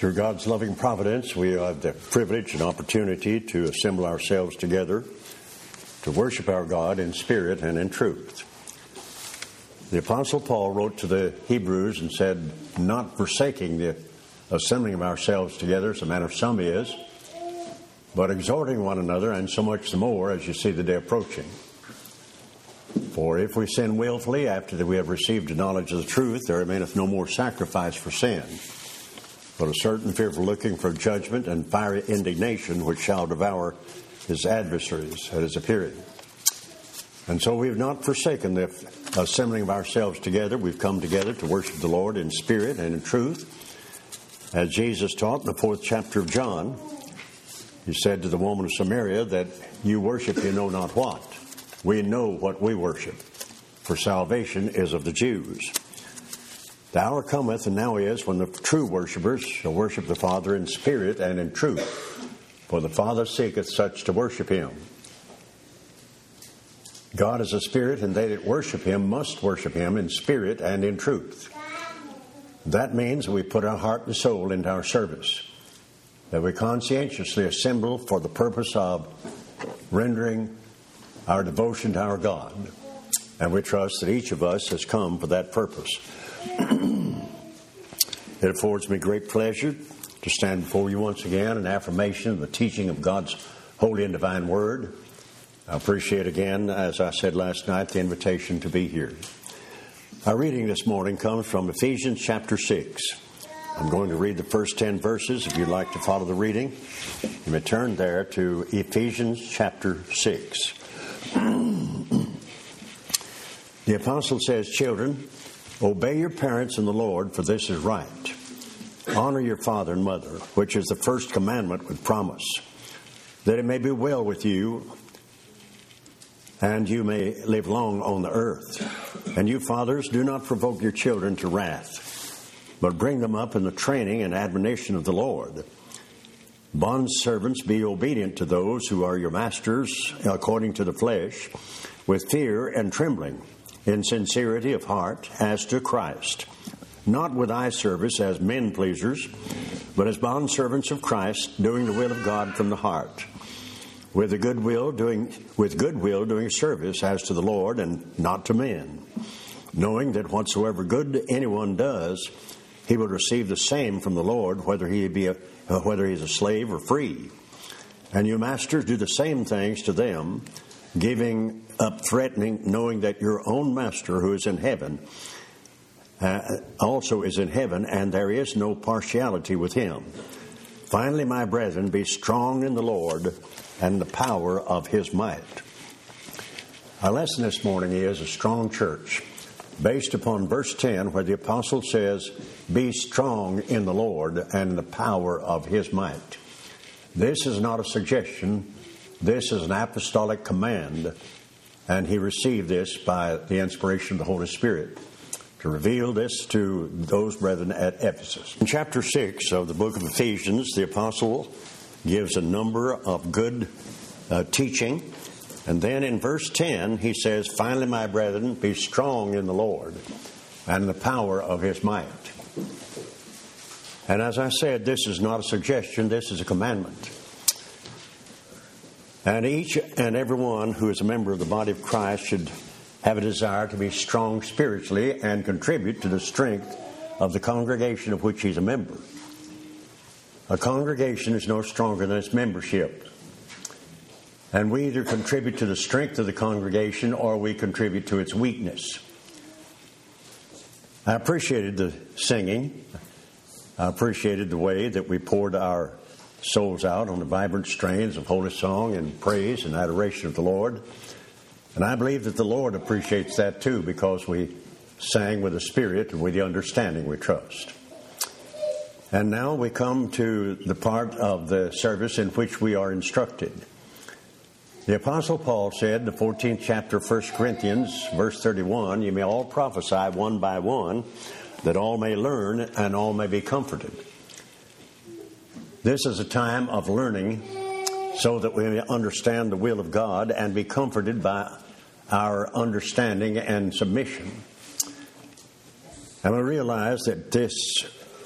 Through God's loving providence, we have the privilege and opportunity to assemble ourselves together to worship our God in spirit and in truth. The Apostle Paul wrote to the Hebrews and said, not forsaking the assembling of ourselves together, as a manner of some is, but exhorting one another, and so much the more as you see the day approaching. For if we sin willfully after that we have received the knowledge of the truth, there remaineth no more sacrifice for sin, but a certain fearful looking for judgment and fiery indignation which shall devour his adversaries that is appearing. And so we have not forsaken the assembling of ourselves together. We've come together to worship the Lord in spirit and in truth. As Jesus taught in the 4th chapter of John, he said to the woman of Samaria that you worship you know not what. We know what we worship, for salvation is of the Jews. The hour cometh, and now is, when the true worshipers shall worship the Father in spirit and in truth. For the Father seeketh such to worship Him. God is a spirit, and they that worship Him must worship Him in spirit and in truth. That means we put our heart and soul into our service, that we conscientiously assemble for the purpose of rendering our devotion to our God. And we trust that each of us has come for that purpose. It affords me great pleasure to stand before you once again in affirmation of the teaching of God's holy and divine word. I appreciate again, as I said last night, the invitation to be here. Our reading this morning comes from Ephesians chapter 6. I'm going to read the first 10 verses. If you'd like to follow the reading, you may turn there to Ephesians chapter 6. The apostle says, children, obey your parents in the Lord, for this is right. Honor your father and mother, which is the first commandment with promise, that it may be well with you, and you may live long on the earth. And you fathers, do not provoke your children to wrath, but bring them up in the training and admonition of the Lord. Bondservants, be obedient to those who are your masters according to the flesh, with fear and trembling, in sincerity of heart, as to Christ, not with eye service as men pleasers, but as bondservants of Christ, doing the will of God from the heart, with goodwill doing service as to the Lord and not to men, knowing that whatsoever good anyone does, he will receive the same from the Lord, whether he is a slave or free. And you masters, do the same things to them, giving up threatening, knowing that your own master who is in heaven also is in heaven, and there is no partiality with him. Finally, my brethren, be strong in the Lord and the power of his might. Our lesson this morning is a strong church, based upon verse 10, where the apostle says, be strong in the Lord and the power of his might. This is not a suggestion. This is an apostolic command, and he received this by the inspiration of the Holy Spirit to reveal this to those brethren at Ephesus. In chapter 6 of the book of Ephesians, the apostle gives a number of good teaching. And then in verse 10, he says, finally, my brethren, be strong in the Lord and the power of his might. And as I said, this is not a suggestion, this is a commandment. And each and every one who is a member of the body of Christ should have a desire to be strong spiritually and contribute to the strength of the congregation of which he's a member. A congregation is no stronger than its membership. And we either contribute to the strength of the congregation or we contribute to its weakness. I appreciated the singing. I appreciated the way that we poured our souls out on the vibrant strains of holy song and praise and adoration of the Lord. And I believe that the Lord appreciates that too, because we sang with the Spirit and with the understanding we trust. And now we come to the part of the service in which we are instructed. The Apostle Paul said in the 14th chapter of 1 Corinthians, verse 31, you may all prophesy one by one, that all may learn and all may be comforted. This is a time of learning so that we may understand the will of God and be comforted by our understanding and submission. And we realize that this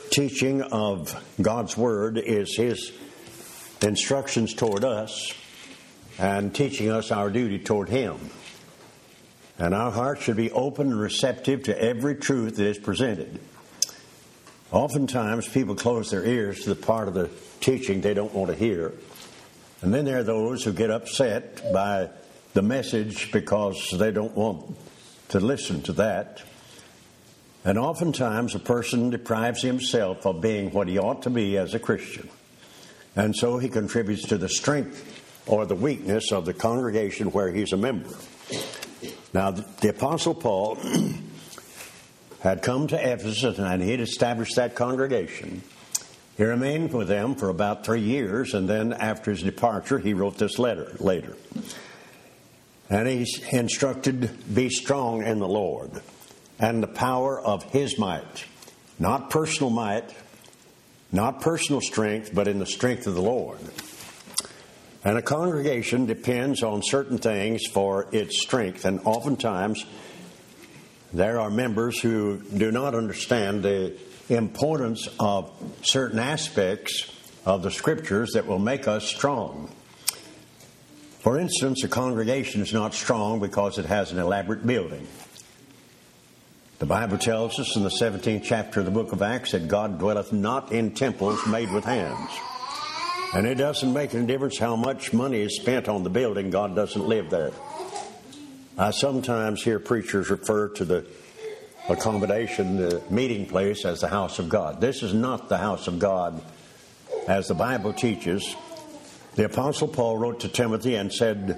teaching of God's Word is His instructions toward us and teaching us our duty toward Him. And our hearts should be open and receptive to every truth that is presented. Oftentimes, people close their ears to the part of the teaching they don't want to hear. And then there are those who get upset by the message because they don't want to listen to that. And oftentimes, a person deprives himself of being what he ought to be as a Christian. And so he contributes to the strength or the weakness of the congregation where he's a member. Now, the Apostle Paul had come to Ephesus and he had established that congregation. He remained with them for about 3 years, and then after his departure, he wrote this letter later. And he instructed, "Be strong in the Lord and the power of His might." Not personal might, not personal strength, but in the strength of the Lord. And a congregation depends on certain things for its strength, and oftentimes there are members who do not understand the importance of certain aspects of the Scriptures that will make us strong. For instance, a congregation is not strong because it has an elaborate building. The Bible tells us in the 17th chapter of the book of Acts that God dwelleth not in temples made with hands. And it doesn't make any difference how much money is spent on the building, God doesn't live there. I sometimes hear preachers refer to the accommodation, the meeting place, as the house of God. This is not the house of God as the Bible teaches. The Apostle Paul wrote to Timothy and said,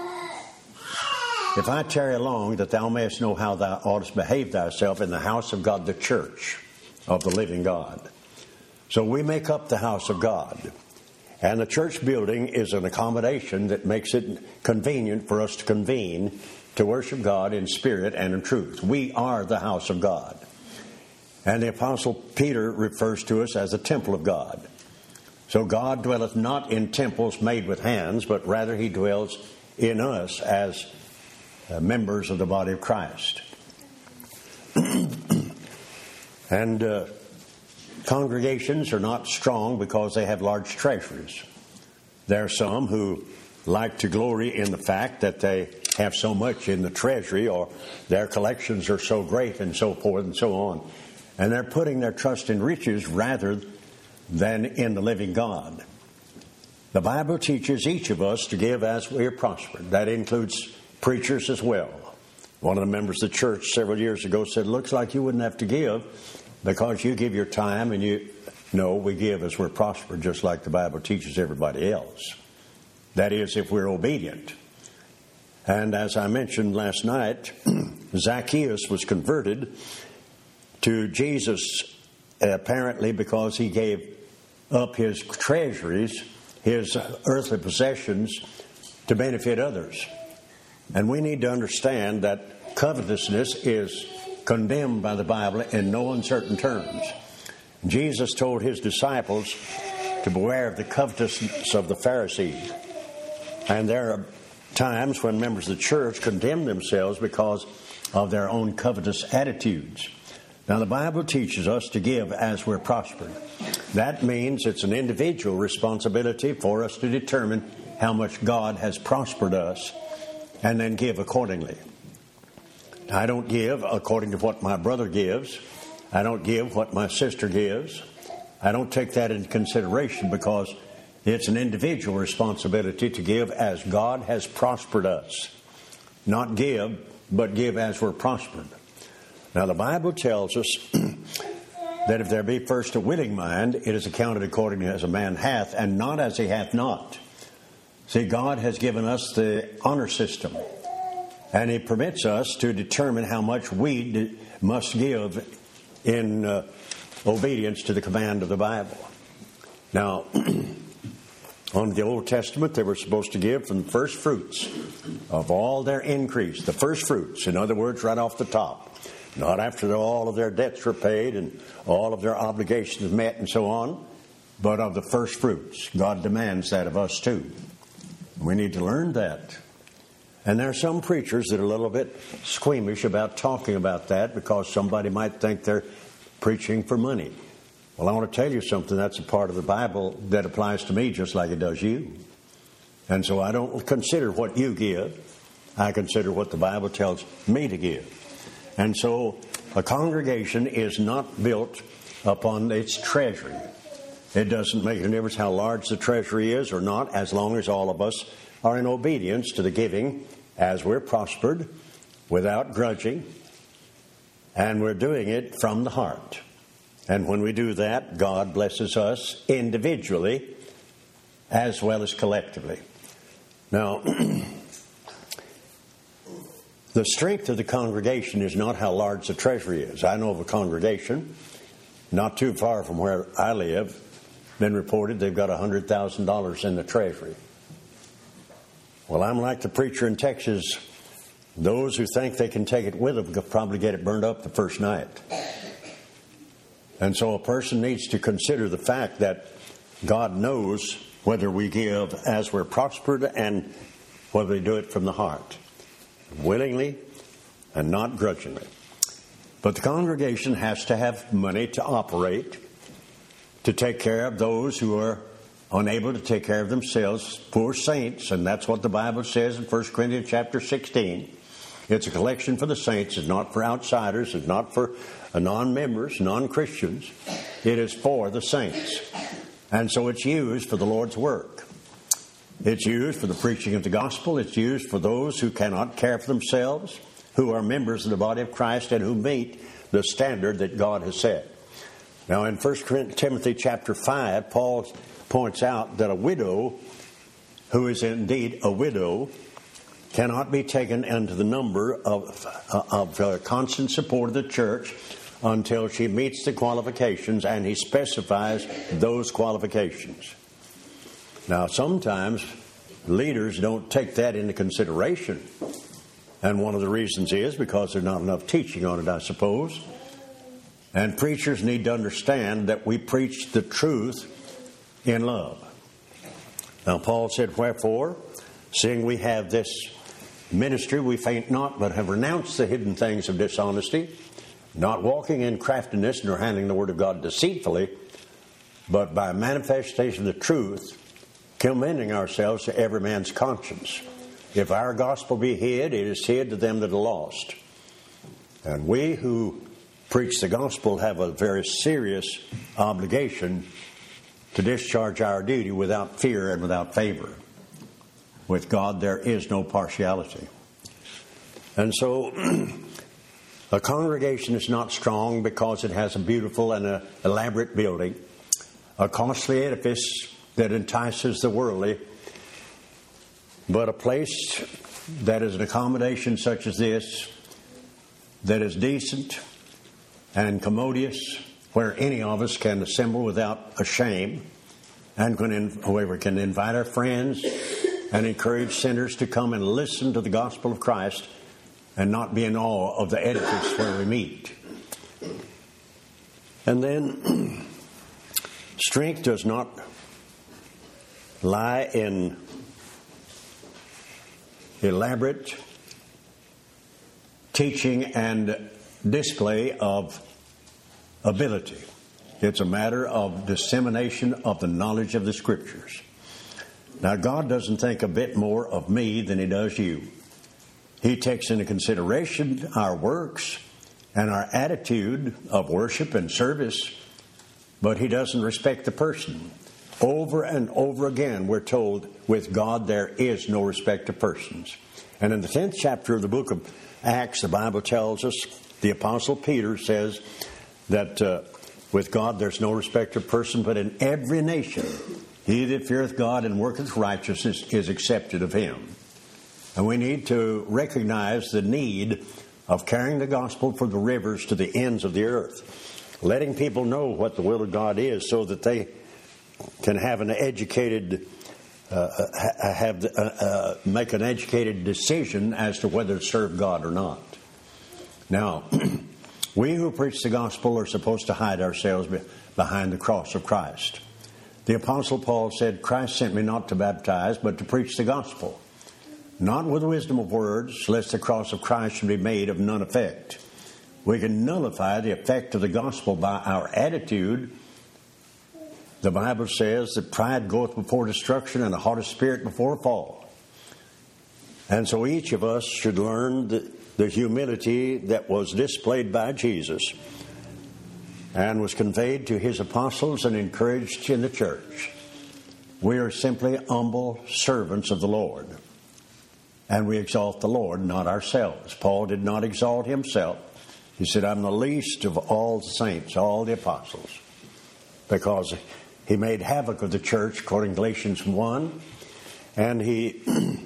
"If I tarry long, that thou mayest know how thou oughtest behave thyself in the house of God, the church of the living God." So we make up the house of God. And the church building is an accommodation that makes it convenient for us to convene to worship God in spirit and in truth. We are the house of God. And the Apostle Peter refers to us as the temple of God. So God dwelleth not in temples made with hands, but rather He dwells in us as members of the body of Christ. And congregations are not strong because they have large treasuries. There are some who like to glory in the fact that they have so much in the treasury, or their collections are so great, and so forth and so on. And they're putting their trust in riches rather than in the living God. The Bible teaches each of us to give as we are prospered. That includes preachers as well. One of the members of the church several years ago said, "Looks like you wouldn't have to give because you give your time and you..." No, we give as we're prospered, just like the Bible teaches everybody else. That is, if we're obedient. And as I mentioned last night, Zacchaeus was converted to Jesus apparently because he gave up his treasuries, his earthly possessions, to benefit others. And we need to understand that covetousness is condemned by the Bible in no uncertain terms. Jesus told His disciples to beware of the covetousness of the Pharisees. And there are times when members of the church condemn themselves because of their own covetous attitudes. Now, the Bible teaches us to give as we're prospered. That means it's an individual responsibility for us to determine how much God has prospered us and then give accordingly. I don't give according to what my brother gives. I don't give what my sister gives. I don't take that into consideration because it's an individual responsibility to give as God has prospered us. Not give, but give as we're prospered. Now, the Bible tells us that if there be first a willing mind, it is accounted according as a man hath, and not as he hath not. See, God has given us the honor system, and He permits us to determine how much we must give in obedience to the command of the Bible. Now, under the Old Testament, they were supposed to give from the first fruits of all their increase. The first fruits, in other words, right off the top. Not after all of their debts were paid and all of their obligations met and so on, but of the first fruits. God demands that of us too. We need to learn that. And there are some preachers that are a little bit squeamish about talking about that because somebody might think they're preaching for money. Well, I want to tell you something. That's a part of the Bible that applies to me just like it does you. And so I don't consider what you give. I consider what the Bible tells me to give. And so a congregation is not built upon its treasury. It doesn't make a difference how large the treasury is or not, as long as all of us are in obedience to the giving as we're prospered, without grudging, and we're doing it from the heart. And when we do that, God blesses us individually as well as collectively. Now, the strength of the congregation is not how large the treasury is. I know of a congregation not too far from where I live, been reported they've got $100,000 in the treasury. Well, I'm like the preacher in Texas. Those who think they can take it with them could probably get it burned up the first night. And so a person needs to consider the fact that God knows whether we give as we're prospered and whether we do it from the heart, willingly and not grudgingly. But the congregation has to have money to operate, to take care of those who are unable to take care of themselves, poor saints, and that's what the Bible says in 1 Corinthians chapter 16. It's a collection for the saints. It's not for outsiders. It's not for non-members, non-Christians. It is for the saints. And so it's used for the Lord's work. It's used for the preaching of the gospel. It's used for those who cannot care for themselves, who are members of the body of Christ and who meet the standard that God has set. Now in 1 Timothy chapter 5, Paul points out that a widow who is indeed a widow cannot be taken into the number of constant support of the church until she meets the qualifications, and he specifies those qualifications. Now, sometimes leaders don't take that into consideration, and one of the reasons is because there's not enough teaching on it, I suppose. And preachers need to understand that we preach the truth in love. Now, Paul said, "Wherefore, seeing we have this ministry, we faint not, but have renounced the hidden things of dishonesty, not walking in craftiness, nor handling the word of God deceitfully, but by manifestation of the truth, commending ourselves to every man's conscience. If our gospel be hid, it is hid to them that are lost." And we who preach the gospel have a very serious obligation to discharge our duty without fear and without favor. With God, there is no partiality. And so, a congregation is not strong because it has a beautiful and an elaborate building, a costly edifice that entices the worldly, but a place that is an accommodation such as this, that is decent and commodious, where any of us can assemble without a shame, and whoever can invite our friends and encourage sinners to come and listen to the gospel of Christ and not be in awe of the edifice where we meet. And then, strength does not lie in elaborate teaching and display of ability. It's a matter of dissemination of the knowledge of the Scriptures. Now, God doesn't think a bit more of me than He does you. He takes into consideration our works and our attitude of worship and service, but He doesn't respect the person. Over and over again, we're told, with God there is no respect of persons. And in the 10th chapter of the book of Acts, the Bible tells us, the Apostle Peter says that with God there's no respect of person, but in every nation he that feareth God and worketh righteousness is accepted of Him. And we need to recognize the need of carrying the gospel from the rivers to the ends of the earth, letting people know what the will of God is so that they can have an educated, make an educated decision as to whether to serve God or not. Now, we who preach the gospel are supposed to hide ourselves behind the cross of Christ. The Apostle Paul said, "Christ sent me not to baptize, but to preach the gospel, not with wisdom of words, lest the cross of Christ should be made of none effect." We can nullify the effect of the gospel by our attitude The Bible says that pride goeth before destruction and a haughty spirit before a fall. And so each of us should learn the humility that was displayed by Jesus and was conveyed to his apostles and encouraged in the church. We are simply humble servants of the Lord. And we exalt the Lord, not ourselves. Paul did not exalt himself. He said, I'm the least of all the saints, all the apostles. Because he made havoc of the church, according to Galatians 1. And he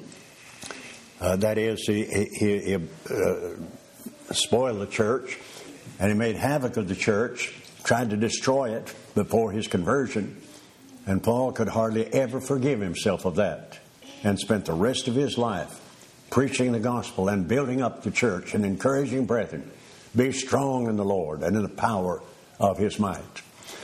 spoiled the church. And he made havoc of the church, tried to destroy it before his conversion. And Paul could hardly ever forgive himself of that. And spent the rest of his life preaching the gospel and building up the church and encouraging brethren, be strong in the Lord and in the power of his might.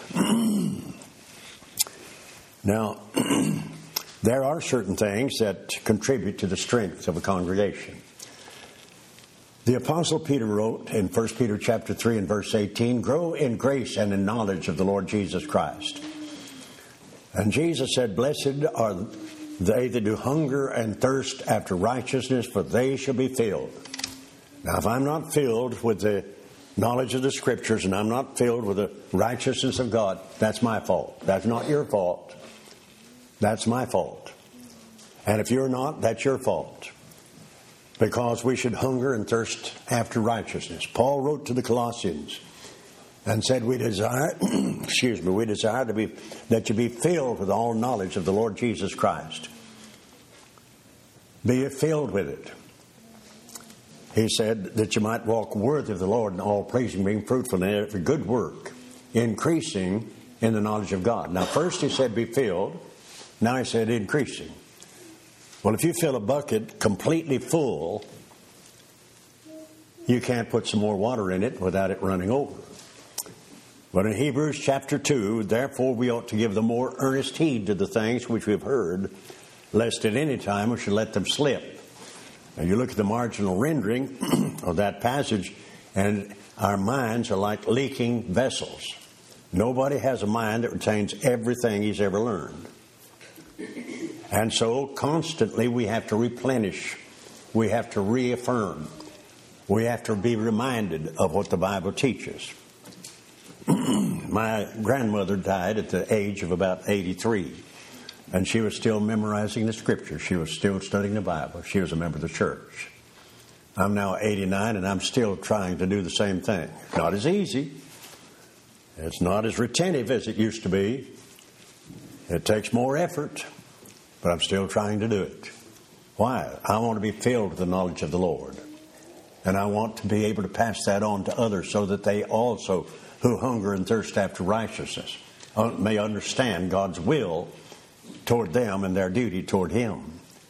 Now, there are certain things that contribute to the strength of a congregation. The Apostle Peter wrote in 1 Peter chapter 3 and verse 18, grow in grace and in knowledge of the Lord Jesus Christ. And Jesus said, blessed are they that do hunger and thirst after righteousness, for they shall be filled. Now, if I'm not filled with the knowledge of the Scriptures and I'm not filled with the righteousness of God, that's my fault. That's not your fault. That's my fault. And if you're not, that's your fault. Because we should hunger and thirst after righteousness. Paul wrote to the Colossians and said, we desire, we desire that you be filled with all knowledge of the Lord Jesus Christ. Be filled with it. He said that you might walk worthy of the Lord in all pleasing, being fruitful in every good work, increasing in the knowledge of God. Now, first he said be filled. Now he said increasing. Well, if you fill a bucket completely full, you can't put some more water in it without it running over. But in Hebrews chapter 2, therefore we ought to give the more earnest heed to the things which we have heard, lest at any time we should let them slip. Now you look at the marginal rendering of that passage, and our minds are like leaking vessels. Nobody has a mind that retains everything he's ever learned. And so constantly we have to replenish. We have to reaffirm. We have to be reminded of what the Bible teaches. My grandmother died at the age of about 83. And she was still memorizing the Scriptures. She was still studying the Bible. She was a member of the church. I'm now 89 and I'm still trying to do the same thing. It's not as easy. It's not as retentive as it used to be. It takes more effort. But I'm still trying to do it. Why? I want to be filled with the knowledge of the Lord. And I want to be able to pass that on to others so that they also, who hunger and thirst after righteousness, may understand God's will toward them and their duty toward Him.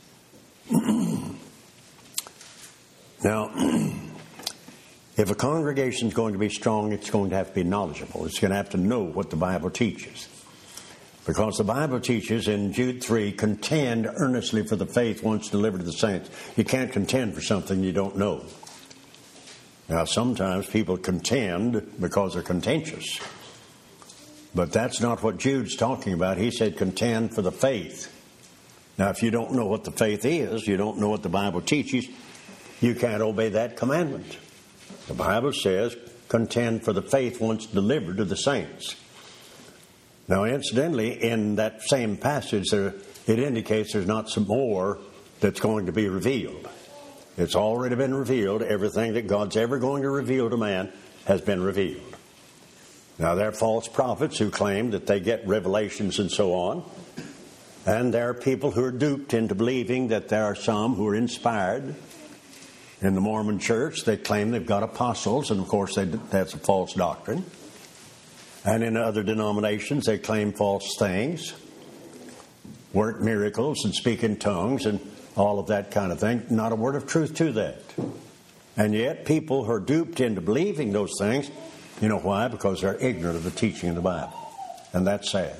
Now, if a congregation is going to be strong, it's going to have to be knowledgeable. It's going to have to know what the Bible teaches. Because the Bible teaches in Jude 3, contend earnestly for the faith once delivered to the saints. You can't contend for something you don't know. Now, sometimes people contend because they're contentious. But that's not what Jude's talking about. He said contend for the faith. Now, if you don't know what the faith is, you don't know what the Bible teaches, you can't obey that commandment. The Bible says contend for the faith once delivered to the saints. Now, incidentally, in that same passage, it indicates there's not some more that's going to be revealed. It's already been revealed. Everything that God's ever going to reveal to man has been revealed. Now, there are false prophets who claim that they get revelations and so on. And there are people who are duped into believing that there are some who are inspired. In the Mormon church, they claim they've got apostles, and of course that's a false doctrine. And in other denominations, they claim false things, work miracles and speak in tongues and all of that kind of thing. Not a word of truth to that. And yet people who are duped into believing those things, you know why? Because they're ignorant of the teaching of the Bible. And that's sad.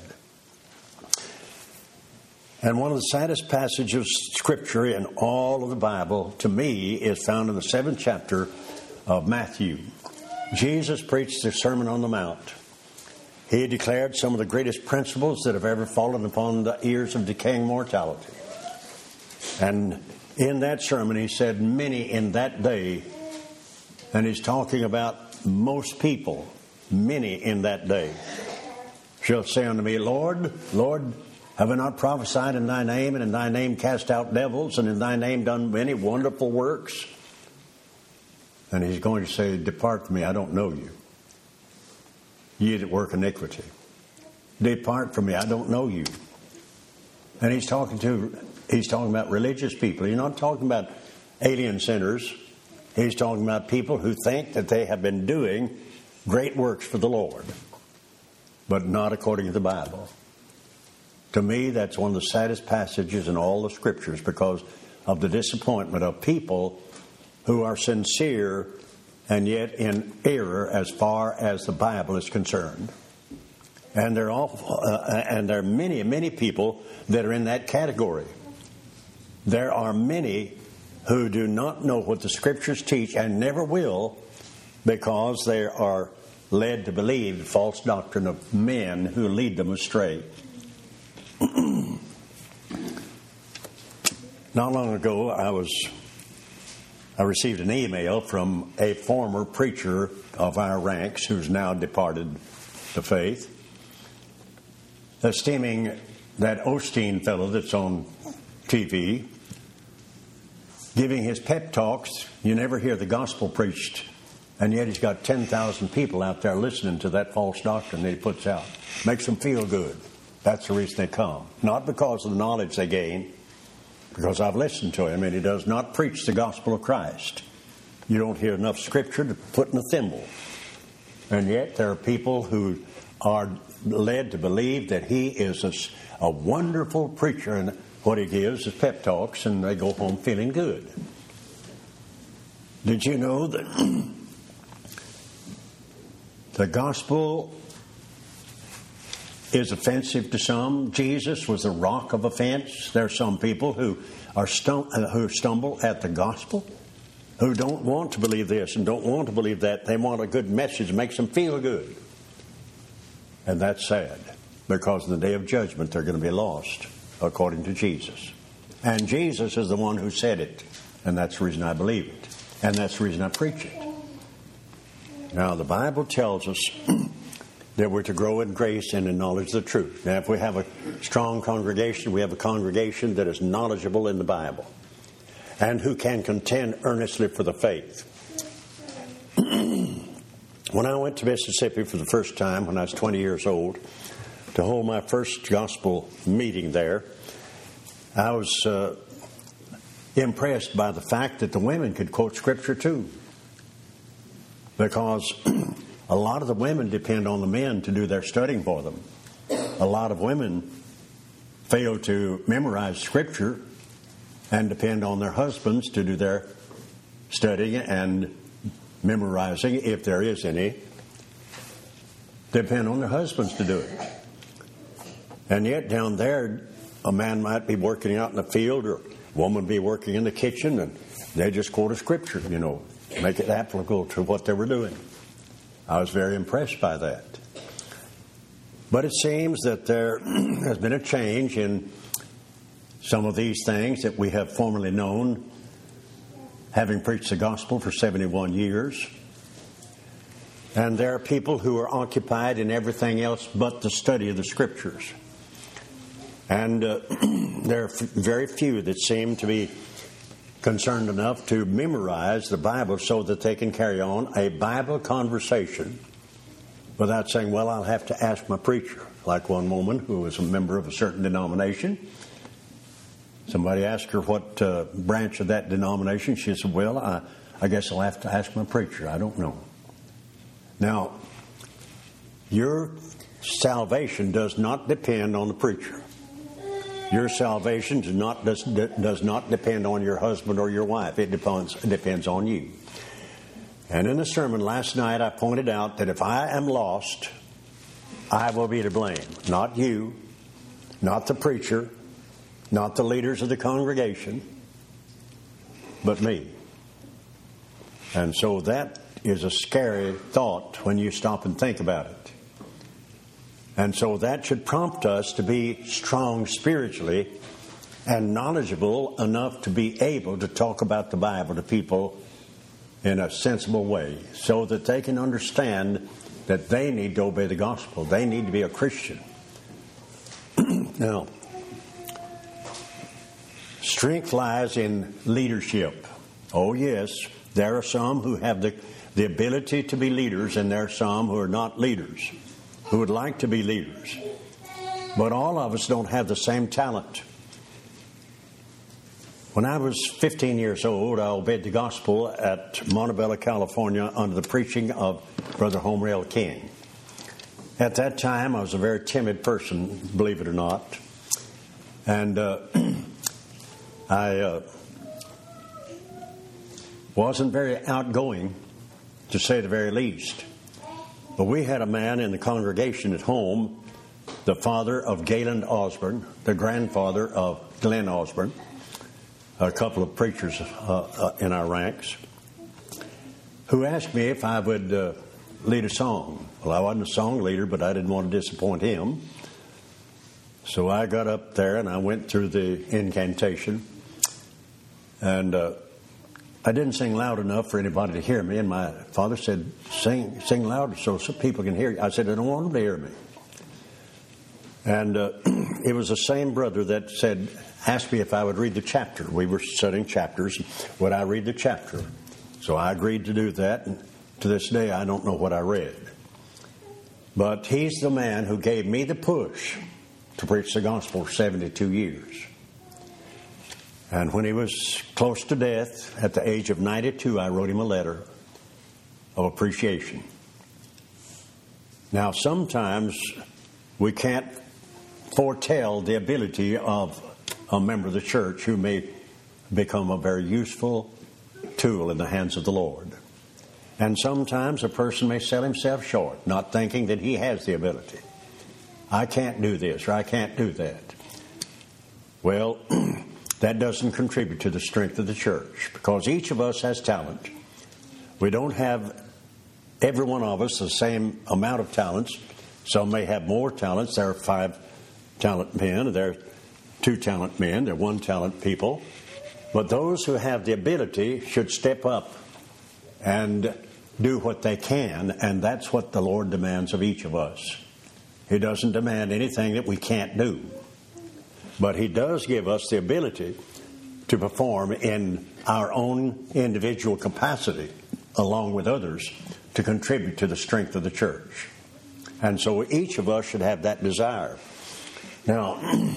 And one of the saddest passages of Scripture in all of the Bible, to me, is found in the 7th chapter of Matthew. Jesus preached the Sermon on the Mount. He declared some of the greatest principles that have ever fallen upon the ears of decaying mortality. And in that sermon, he said, many in that day, and he's talking about most people, many in that day, shall say unto me, Lord, Lord, have I not prophesied in thy name, and in thy name cast out devils, and in thy name done many wonderful works? And he's going to say, depart from me, I don't know you. Ye that work iniquity. Depart from me, I don't know you. And he's talking about religious people. He's not talking about alien sinners. He's talking about people who think that they have been doing great works for the Lord, but not according to the Bible. To me, that's one of the saddest passages in all the Scriptures because of the disappointment of people who are sincere and yet in error as far as the Bible is concerned. And there are many, many people that are in that category. There are many who do not know what the Scriptures teach and never will because they are led to believe the false doctrine of men who lead them astray. Not long ago, I received an email from a former preacher of our ranks who's now departed the faith, esteeming that Osteen fellow that's on TV, giving his pep talks. You never hear the gospel preached, and yet he's got 10,000 people out there listening to that false doctrine that he puts out. Makes them feel good. That's the reason they come. Not because of the knowledge they gain, because I've listened to him, and he does not preach the gospel of Christ. You don't hear enough Scripture to put in a thimble. And yet there are people who are led to believe that he is a wonderful preacher, and what he gives is pep talks, and they go home feeling good. Did you know that the gospel is offensive to some? Jesus was a rock of offense. There are some people who stumble at the gospel, who don't want to believe this and don't want to believe that. They want a good message that makes them feel good. And that's sad, because in the day of judgment they're going to be lost, according to Jesus. And Jesus is the one who said it, and that's the reason I believe it, and that's the reason I preach it. Now, the Bible tells us that we're to grow in grace and in knowledge of the truth. Now, if we have a strong congregation, we have a congregation that is knowledgeable in the Bible and who can contend earnestly for the faith. When I went to Mississippi for the first time when I was 20 years old to hold my first gospel meeting there, I was impressed by the fact that the women could quote Scripture too. Because a lot of the women depend on the men to do their studying for them. A lot of women fail to memorize Scripture and depend on their husbands to do their studying and memorizing, if there is any. Depend on their husbands to do it. And yet down there, a man might be working out in the field, or a woman be working in the kitchen, and they just quote a Scripture, make it applicable to what they were doing. I was very impressed by that. But it seems that there has been a change in some of these things that we have formerly known, having preached the gospel for 71 years. And there are people who are occupied in everything else but the study of the Scriptures. And there are very few that seem to be concerned enough to memorize the Bible so that they can carry on a Bible conversation without saying, well, I'll have to ask my preacher. Like one woman who was a member of a certain denomination. Somebody asked her what branch of that denomination. She said, well, I guess I'll have to ask my preacher. I don't know. Now, your salvation does not depend on the preacher. Your salvation does not depend on your husband or your wife. It depends on you. And in the sermon last night, I pointed out that if I am lost, I will be to blame. Not you, not the preacher, not the leaders of the congregation, but me. And so that is a scary thought when you stop and think about it. And so that should prompt us to be strong spiritually and knowledgeable enough to be able to talk about the Bible to people in a sensible way so that they can understand that they need to obey the gospel. They need to be a Christian. Now, strength lies in leadership. Oh, yes, there are some who have the ability to be leaders, and there are some who are not leaders, who would like to be leaders. But all of us don't have the same talent. When I was 15 years old, I obeyed the gospel at Montebello, California, under the preaching of Brother Homer King. At that time, I was a very timid person, believe it or not. And I wasn't very outgoing, to say the very least. But we had a man in the congregation at home, the father of Galen Osborne, the grandfather of Glenn Osborne, a couple of preachers in our ranks, who asked me if I would lead a song. Well, I wasn't a song leader, but I didn't want to disappoint him. So I got up there and I went through the incantation. And I didn't sing loud enough for anybody to hear me. And my father said, sing louder so people can hear you. I said, I don't want them to hear me. And it was the same brother that asked me if I would read the chapter. We were studying chapters. Would I read the chapter? So I agreed to do that. And to this day, I don't know what I read. But he's the man who gave me the push to preach the gospel for 72 years. And when he was close to death, at the age of 92, I wrote him a letter of appreciation. Now, sometimes we can't foretell the ability of a member of the church who may become a very useful tool in the hands of the Lord. And sometimes a person may sell himself short, not thinking that he has the ability. I can't do this or I can't do that. Well, that doesn't contribute to the strength of the church, because each of us has talent. We don't have, every one of us, the same amount of talents. Some may have more talents. There are 5 talent men, there are 2 talent men, there are 1 talent people. But those who have the ability should step up and do what they can, and that's what the Lord demands of each of us. He doesn't demand anything that we can't do. But He does give us the ability to perform in our own individual capacity, along with others, to contribute to the strength of the church. And so each of us should have that desire. Now,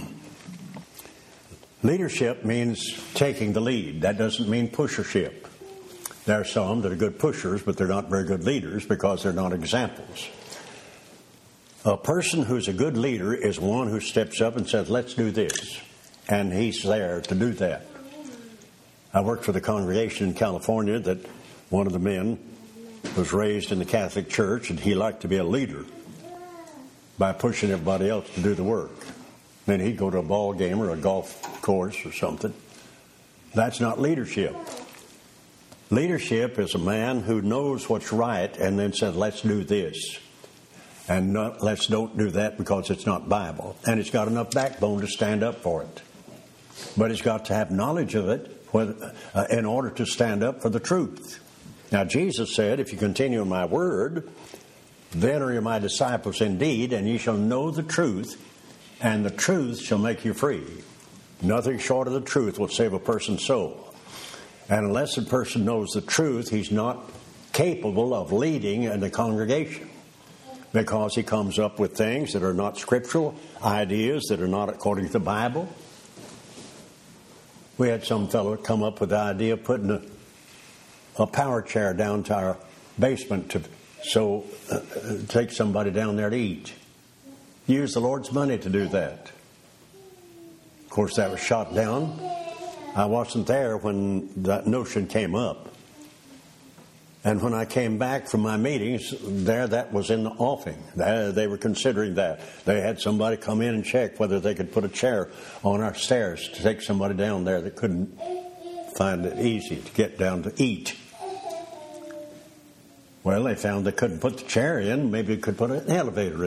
leadership means taking the lead. That doesn't mean pushership. There are some that are good pushers, but they're not very good leaders because they're not examples. A person who's a good leader is one who steps up and says, let's do this. And he's there to do that. I worked for the congregation in California that one of the men was raised in the Catholic Church, and he liked to be a leader by pushing everybody else to do the work. Then he'd go to a ball game or a golf course or something. That's not leadership. Leadership is a man who knows what's right and then says, let's do this. And let's don't do that because it's not Bible. And it's got enough backbone to stand up for it. But it's got to have knowledge of it in order to stand up for the truth. Now, Jesus said, if you continue in my word, then are you my disciples indeed, and ye shall know the truth, and the truth shall make you free. Nothing short of the truth will save a person's soul. And unless a person knows the truth, he's not capable of leading in the congregation, because he comes up with things that are not scriptural, ideas that are not according to the Bible. We had some fellow come up with the idea of putting a power chair down to our basement to take somebody down there to eat. Use the Lord's money to do that. Of course, that was shot down. I wasn't there when that notion came up. And when I came back from my meetings, that was in the offing. They were considering that. They had somebody come in and check whether they could put a chair on our stairs to take somebody down there that couldn't find it easy to get down to eat. Well, they found they couldn't put the chair in. Maybe they could put an elevator in.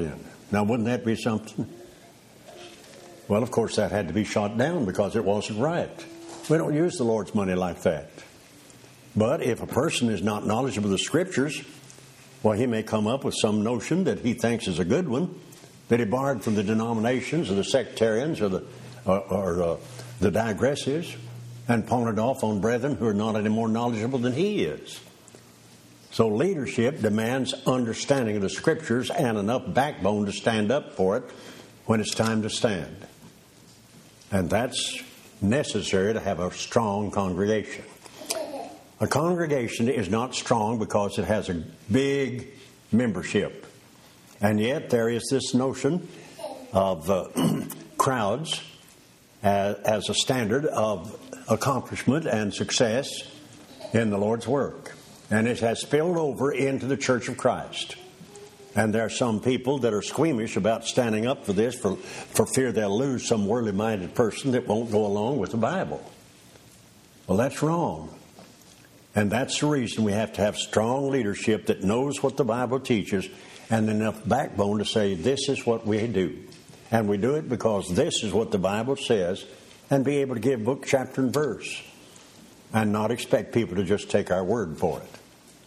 Now, wouldn't that be something? Well, of course, that had to be shot down because it wasn't right. We don't use the Lord's money like that. But if a person is not knowledgeable of the Scriptures, well, he may come up with some notion that he thinks is a good one, that he borrowed from the denominations or the sectarians or the digressives, and pawn it off on brethren who are not any more knowledgeable than he is. So leadership demands understanding of the Scriptures and enough backbone to stand up for it when it's time to stand. And that's necessary to have a strong congregation. A congregation is not strong because it has a big membership. And yet there is this notion of crowds as a standard of accomplishment and success in the Lord's work. And it has spilled over into the Church of Christ. And there are some people that are squeamish about standing up for this for fear they'll lose some worldly-minded person that won't go along with the Bible. Well, that's wrong. And that's the reason we have to have strong leadership that knows what the Bible teaches and enough backbone to say, this is what we do. And we do it because this is what the Bible says, and be able to give book, chapter, and verse, and not expect people to just take our word for it.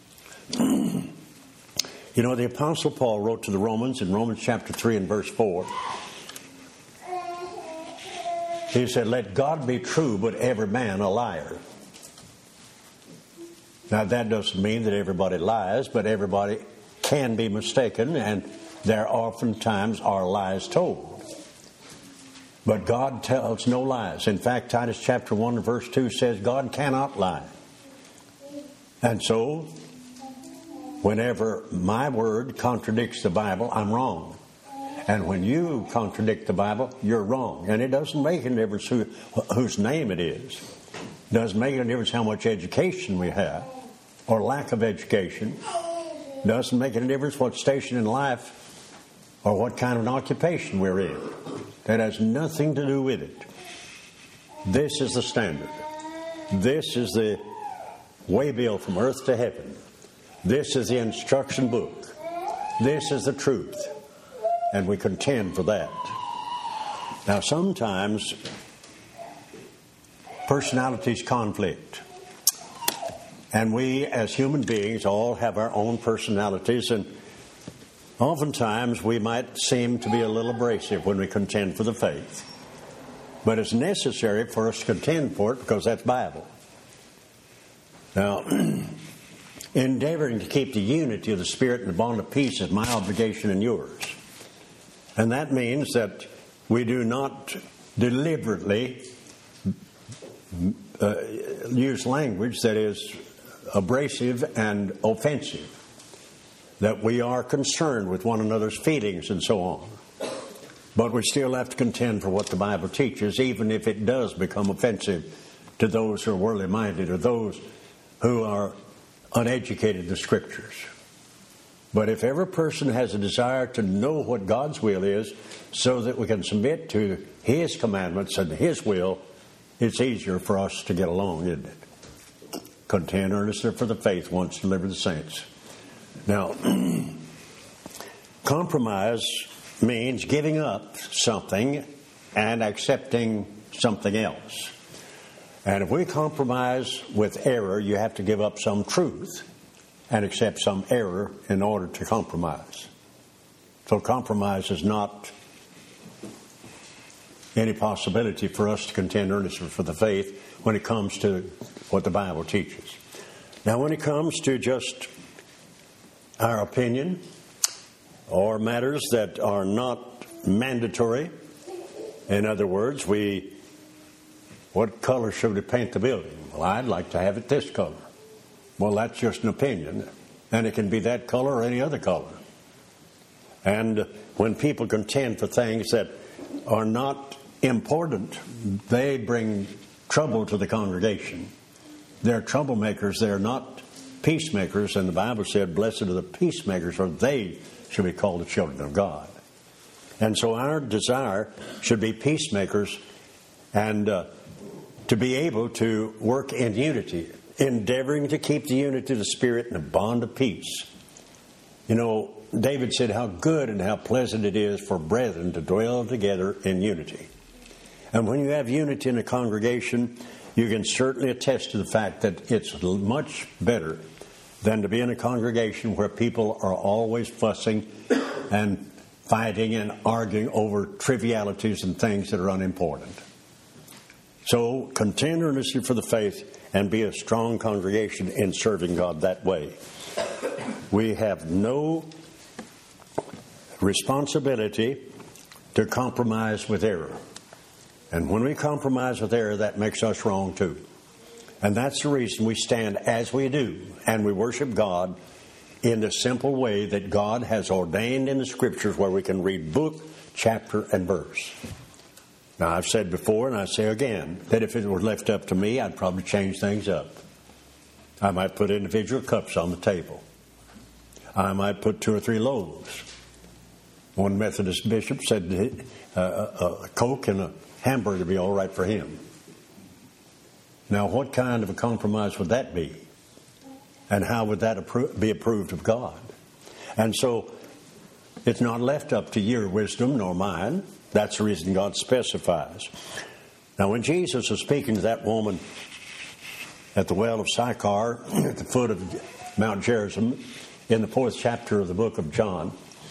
You know, the Apostle Paul wrote to the Romans in Romans chapter 3 and verse 4. He said, let God be true, but every man a liar. Now, that doesn't mean that everybody lies, but everybody can be mistaken, and there oftentimes are lies told. But God tells no lies. In fact, Titus chapter 1 and verse 2 says God cannot lie. And so, whenever my word contradicts the Bible, I'm wrong. And when you contradict the Bible, you're wrong. And it doesn't make any difference whose name it is. It doesn't make any difference how much education we have or lack of education. It doesn't make any difference what station in life or what kind of an occupation we're in. That has nothing to do with it. This is the standard. This is the waybill from earth to heaven. This is the instruction book. This is the truth. And we contend for that. Now, sometimes personalities conflict. And we, as human beings, all have our own personalities, and oftentimes we might seem to be a little abrasive when we contend for the faith. But it's necessary for us to contend for it because that's Bible. Now, endeavoring to keep the unity of the Spirit and the bond of peace is my obligation and yours. And that means that we do not deliberately use language that is abrasive and offensive. That we are concerned with one another's feelings and so on. But we still have to contend for what the Bible teaches, even if it does become offensive to those who are worldly minded or those who are uneducated in the Scriptures. But if every person has a desire to know what God's will is so that we can submit to His commandments and His will, it's easier for us to get along, isn't it? Contend earnestly for the faith once delivered to the saints. Now, compromise means giving up something and accepting something else. And if we compromise with error, you have to give up some truth and accept some error in order to compromise. So compromise is not any possibility for us to contend earnestly for the faith when it comes to what the Bible teaches. Now, when it comes to just our opinion or matters that are not mandatory, in other words, what color should we paint the building? Well, I'd like to have it this color. Well, that's just an opinion, and it can be that color or any other color. And when people contend for things that are not important, they bring trouble to the congregation. They're troublemakers. They're not peacemakers, and the Bible said, blessed are the peacemakers, for they should be called the children of God. And so our desire should be peacemakers and to be able to work in unity, endeavoring to keep the unity of the Spirit and the bond of peace. You know, David said, how good and how pleasant it is for brethren to dwell together in unity. And when you have unity in a congregation, you can certainly attest to the fact that it's much better than to be in a congregation where people are always fussing and fighting and arguing over trivialities and things that are unimportant. So contend earnestly for the faith and be a strong congregation in serving God that way. We have no responsibility to compromise with error. And when we compromise with error, that makes us wrong too. And that's the reason we stand as we do, and we worship God in the simple way that God has ordained in the Scriptures, where we can read book, chapter, and verse. Now, I've said before, and I say again, that if it were left up to me, I'd probably change things up. I might put individual cups on the table. I might put 2 or 3 loaves. One Methodist bishop said a Coke and a hamburger would be all right for him. Now, what kind of a compromise would that be? And how would that be approved of God? And so, it's not left up to your wisdom nor mine. That's the reason God specifies. Now, when Jesus was speaking to that woman at the well of Sychar, at the foot of Mount Gerizim, in the 4th chapter of the book of John,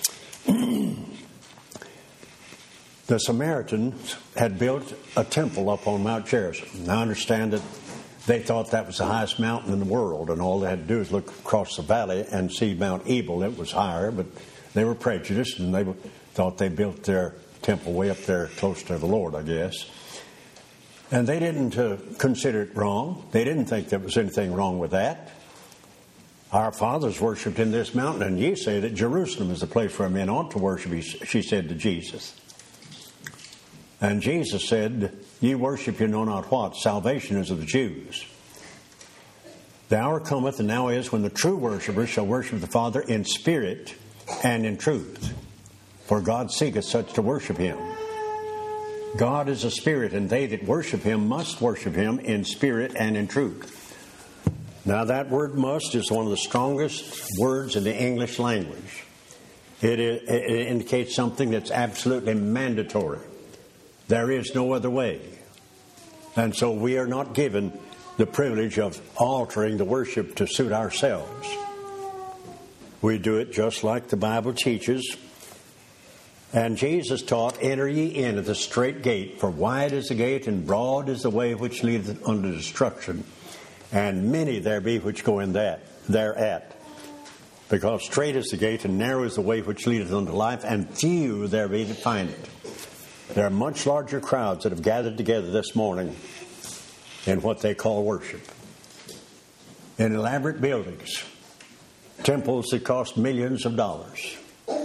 the Samaritans had built a temple up on Mount Gerizim. Now, I understand that they thought that was the highest mountain in the world, and all they had to do is look across the valley and see Mount Ebal. It was higher, but they were prejudiced, and they thought they built their temple way up there close to the Lord, I guess. And they didn't consider it wrong. They didn't think there was anything wrong with that. Our fathers worshipped in this mountain, and ye say that Jerusalem is the place where men ought to worship, she said to Jesus. And Jesus said, ye worship you know not what. Salvation is of the Jews. The hour cometh, and now is, when the true worshipers shall worship the Father in spirit and in truth. For God seeketh such to worship Him. God is a spirit, and they that worship Him must worship Him in spirit and in truth. Now, that word must is one of the strongest words in the English language. It indicates something that's absolutely mandatory. There is no other way. And so we are not given the privilege of altering the worship to suit ourselves. We do it just like the Bible teaches. And Jesus taught, enter ye in at the strait gate, for wide is the gate and broad is the way which leadeth unto destruction. And many there be which go in thereat. Because strait is the gate and narrow is the way which leadeth unto life, and few there be that find it. There are much larger crowds that have gathered together this morning in what they call worship. In elaborate buildings, temples that cost millions of dollars.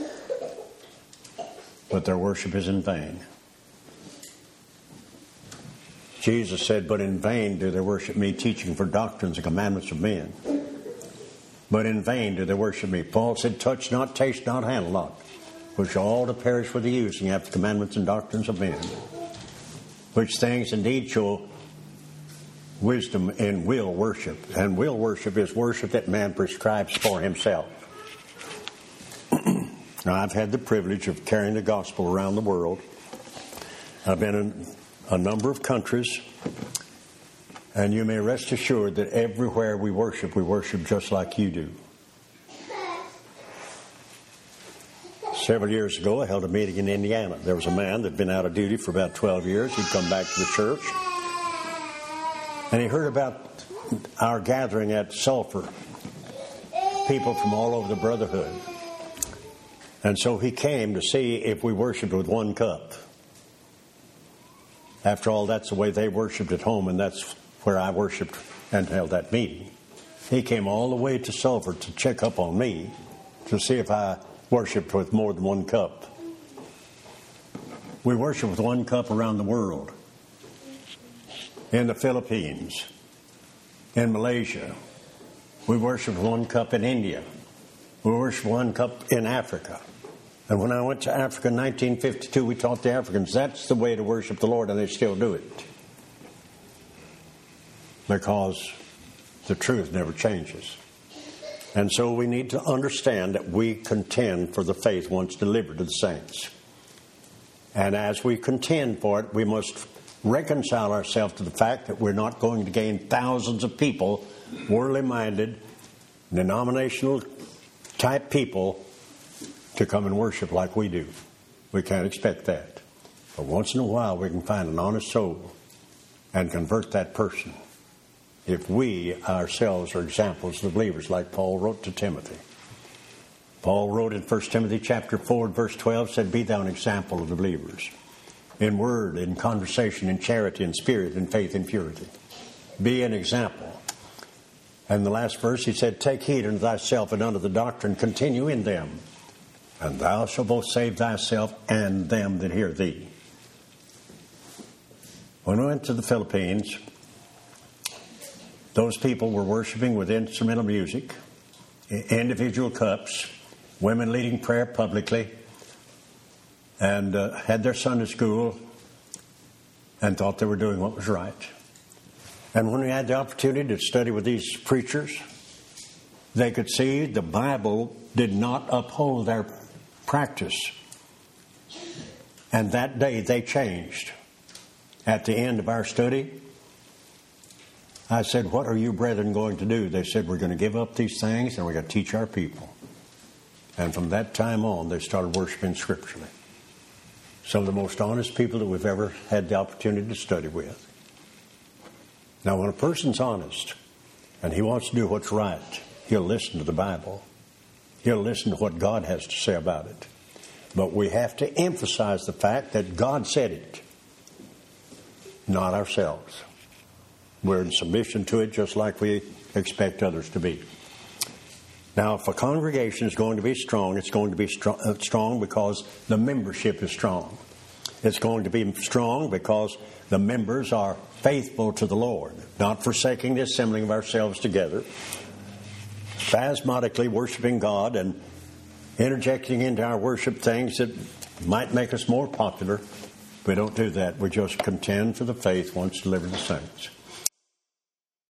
But their worship is in vain. Jesus said, but in vain do they worship me, teaching for doctrines and commandments of men. But in vain do they worship me. Paul said, touch not, taste not, handle not, which are all to perish for the using after commandments and doctrines of men. Which things indeed show wisdom in will worship. And will worship is worship that man prescribes for himself. Now, I've had the privilege of carrying the gospel around the world. I've been in a number of countries, and you may rest assured that everywhere we worship just like you do. Several years ago, I held a meeting in Indiana. There was a man that had been out of duty for about 12 years. He'd come back to the church, and he heard about our gathering at Sulphur, people from all over the Brotherhood. And so he came to see if we worshiped with one cup. After all, that's the way they worshiped at home, and that's where I worshiped and held that meeting. He came all the way to Sulphur to check up on me to see if I worshiped with more than one cup. We worship with one cup around the world. In the Philippines, in Malaysia. We worship with one cup in India. We worship one cup in Africa. And when I went to Africa in 1952, we taught the Africans that's the way to worship the Lord, and they still do it. Because the truth never changes. And so we need to understand that we contend for the faith once delivered to the saints. And as we contend for it, we must reconcile ourselves to the fact that we're not going to gain thousands of people, worldly minded, denominational type people, to come and worship like we do. We can't expect that. But once in a while we can find an honest soul and convert that person if we ourselves are examples of believers, like Paul wrote to Timothy. Paul wrote in 1 Timothy chapter 4 verse 12, said, "Be thou an example of the believers, in word, in conversation, in charity, in spirit, in faith, in purity." Be an example. And the last verse he said, "Take heed unto thyself and unto the doctrine, continue in them, and thou shalt both save thyself and them that hear thee." When we went to the Philippines, those people were worshiping with instrumental music, individual cups, women leading prayer publicly, and had their Sunday school and thought they were doing what was right. And when we had the opportunity to study with these preachers, they could see the Bible did not uphold their practice. And that day they changed. At the end of our study, I said, "What are you brethren going to do?" They said, "We're going to give up these things and we're going to teach our people." And from that time on, they started worshiping scripturally. Some of the most honest people that we've ever had the opportunity to study with. Now, when a person's honest and he wants to do what's right, he'll listen to the Bible. He'll listen to what God has to say about it. But we have to emphasize the fact that God said it, not ourselves. We're in submission to it just like we expect others to be. Now, if a congregation is going to be strong, it's going to be strong because the membership is strong. It's going to be strong because the members are faithful to the Lord, not forsaking the assembling of ourselves together, spasmodically worshiping God and interjecting into our worship things that might make us more popular. We don't do that. We just contend for the faith once delivered to the saints.